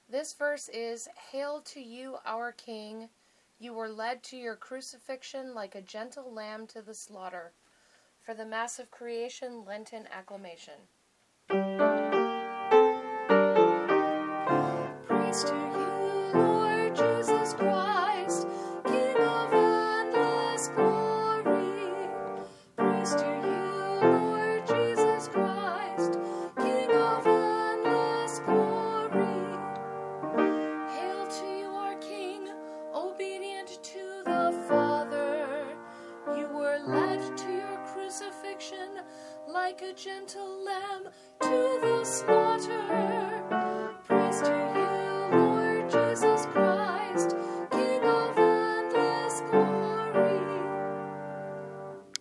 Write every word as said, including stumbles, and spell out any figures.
This verse is, Hail to you, our King. You were led to your crucifixion like a gentle lamb to the slaughter. For the Mass of Creation, Lenten Acclamation. Praise to you, Lord Jesus Christ, King of endless glory. Praise to you, Lord Jesus Christ, King of endless glory. Hail to you, our King, obedient to the Father. You were led to your crucifixion like a gentle lamb to the slaughter. Praise to you.